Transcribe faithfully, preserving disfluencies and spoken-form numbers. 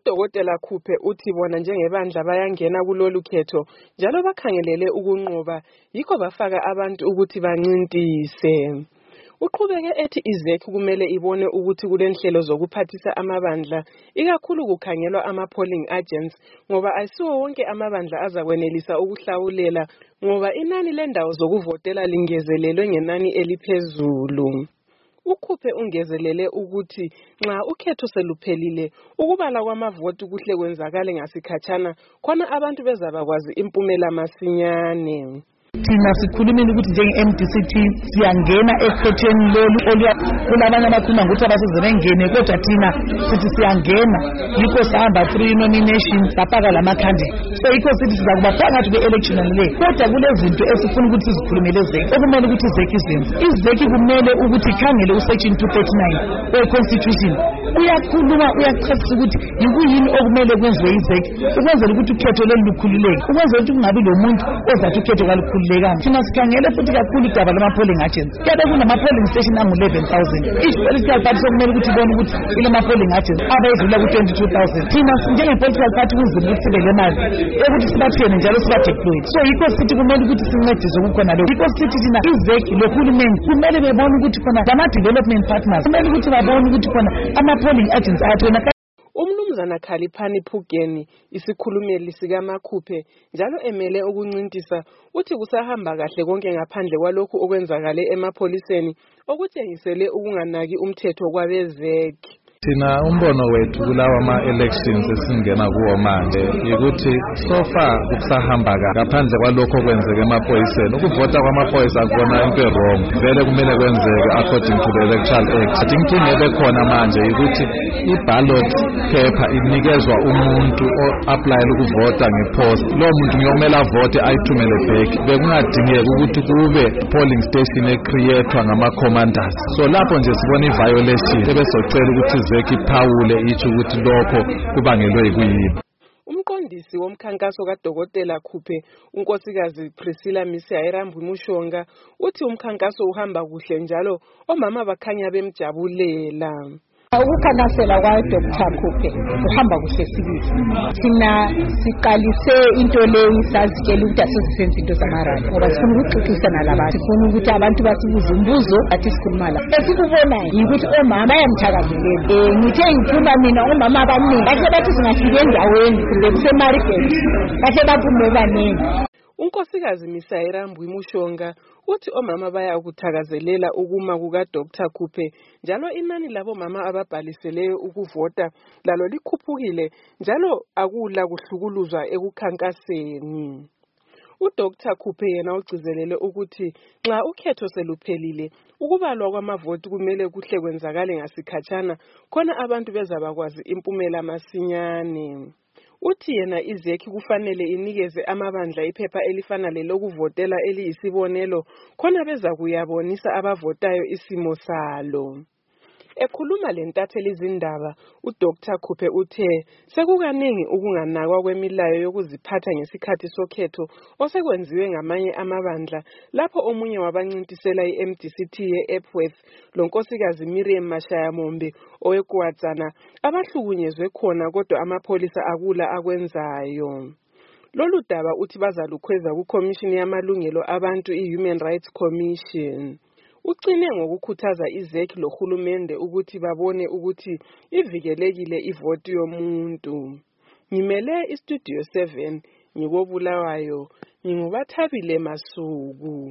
Udokotela Khuphe uthi bona njengebandla bayangena kulolu khetho njalo bakhangelele ukunqoba yikho bafaka abantu ukuthi bancintise. Uqhubeke ethi iZEC kumele ibone ukuthi kulenhlelo zokuphathisa amabandla ikakhulu kukhangelwa ama-polling agents ngoba ayisiwo wonke amabandla azakwenelisa ukuhlawulela ngoba inani lendawo zokuvotela lingezelelwe ngenani eliphezulu. Ukhuphe ungezelele ukuthi nxa ukhetho seluphelile ukubala kwamavoti kuhle kwenzakale ngasikhatshana khona abantu bezabakwazi impumela masinyane. Thina sikhulumile ukuthi njenge-M D C T siyangena ekhethweni lolu kulabanye abakhuluma ngokuthi abaseze bengene kodwa thina sithi siyangena yikho sihamba through nomination sapaka lama-candidate so yikho sithi sizakuba phakathi kwe-election le kodwa kulezinto esifuna ukuthi sizikhulumele ZEC okumele ukuthi ZEC izenze. iZEC kumele ukuthi ikhangele usection two thirty-nine we-constitution uyakhuluma uyachasisa ukuthi yikuyini okumele kwenziwe iZEC ukwenzela ukuthi ukhetho lolu lukhululeke ukwenzela ukuthi kungabi lo muntu ozathi ukhetho kalukhululeke. Thina sikhangele futhi kakhulu idaba lama-polling agents kuyabe kunama-polling station angu-eleven thousand each political party sokumele ukuthi ibone ukuthi ilama-polling agents abayedlula ku-twenty-two thousand. Thina njenge-political party kunzima ukuthi sibe le mali yokuthi sibathene njalo siba-deployed so yikho sithi kumele ukuthi sincedise kukhona lokho yikho sithi thina iZEC lohulumeni kumele bebone ukuthi khona lama-development partners kumele ukuthi babone ukuthi khona ama-polling agents ayathona. Umnumzana Khaliphani Phugeni isikhulumeli sikaMakhuphe njalo emele ukuncintisa uthi kusahamba kahle konke ngaphandle kwalokhu okwenzakale emapholiseni okutshengisele ukunganaki umthetho kwabeZEC. Thina umbono wethu kulawa ama-elections esingena kuwo manje yikuthi so far kusahamba ngaphandle kwalokho okwenzeka emaphoyiseni. Ukuvota kwamaphoyisa akubona into wrong vele kumele kwenzeke according to the Electoral Act. Inkinga ebekhona manje yikuthi i-ballot paper inikezwa umuntu o-applyela ukuvota ngepost. Lowo muntu ngiyomela avote ayithumele back. Bekungadingeki ukuthi kube polling station ecreatwa ngama-commanders. So lapho nje sibona i-violation ebesocela ukuthi ZEC iphawule ithi ukuthi lokho kubangelwe yikuyini. Umqondisi womkhankaso kaDokotela Khuphe unkosikazi Priscilla Misayirambwi Mushonga uthi umkhankaso uhamba kuhle njalo omama bakhanya bemjabulela. Ukukhankasela kwaDokotela Khuphe uhamba kuhle sibili. Thina siqalise into leyi sazitshela ukuthi asizenze into zamarali ngoba sifuna ukuxoxisana labantu sifuna ukuthi abantu basibuze umbuzo athi sikhuluma la. Esikubonayo yikuthi omama bayamthakazelela. Eh ngithe ngikhuluma mina omama abaningi bahle bathi singafika endaweni kumbe kusemarket bahle baphume baningi. Unkosikazi Misayirambwi Mushonga uthi omama baya ukuthakazelela ukuma kukaDokotela Khuphe njalo inani labo mama ababhaliseleyo ukuvota lalo likhuphukile njalo akula kuhlukuluzwa ekukhankaseni. UDokotela Khuphe yena ugcizelele ukuthi nxa ukhetho seluphelile ukubalwa kwamavoti kumele kuhle kwenzakale ngasikhatshana khona abantu bezabakwazi impumela masinyane. Uthi yena iZEC kufanele inikeze amabandla iphepha elifana lelokuvotela eliyisibonelo khona beza kuyabonisa abavotayo isimo salo. Ekhuluma lentatheli izindaba uDokotela Khuphe uthe sekukaningi ukunganakwa kwemilayo yokuziphatha ngesikhathi sokhetho osekwenziwe ngamanye amabandla lapho omunye wabancintisela i-M D C T ye-Epworth lonkosikazi Miriam Mashayamombe oweKwadzana abahlukunyezwe khona kodwa amapholisa akula akwenzayo. Lolu daba uthi bazalukhweza kuKhomishini yamalungelo abantu i-Human Rights Commission. Ucine ngokukhuthaza iZEC lohulumende ukuthi babone ukuthi ivikelekile ivoti yomuntu. Ngimele iStudio seven ngikobulawayo ngingubathabile Masuku.